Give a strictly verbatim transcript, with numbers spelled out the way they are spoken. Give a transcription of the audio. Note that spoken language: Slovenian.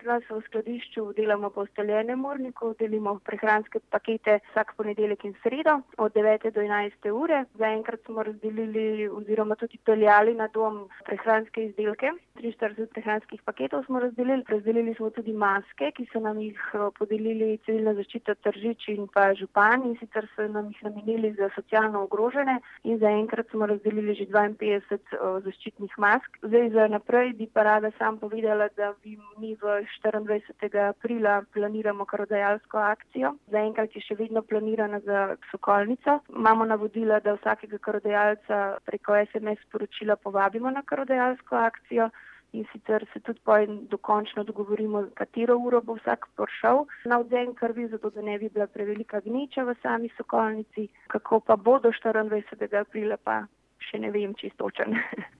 nas v skladišču delamo po ustaljenem urniku, delimo prehranske pakete vsak ponedeljek in sredo od devete do enajste ure. Zaenkrat smo razdelili oziroma tudi peljali na dom prehranske izdelke. triinštirideset prehranskih paketov smo razdelili. Razdelili smo tudi maske, ki so nam jih podelili Civilna zaščita Tržič in pa župan, in sicer so nam jih namenili za socialno ogrožene, in zaenkrat smo razdelili že dvainpetdeset zaščitnih mask. Zdaj za naprej bi pa rada sam povedala, da bi mi v štiriindvajsetega aprila planiramo krvodajalsko akcijo. Zaenkrat je še vedno planirana za Sokolnico. Imamo navodila, da vsakega krvodajalca preko es em es sporočila povabimo na krvodajalsko akcijo, in sicer se tudi potem dokončno dogovorimo, katero uro bo vsak prišel na odvzem krvi, zato da ne bi bila prevelika gneča v sami Sokolnici. Kako pa bo do štiriindvajsetega aprila, pa še ne vem čisto točno.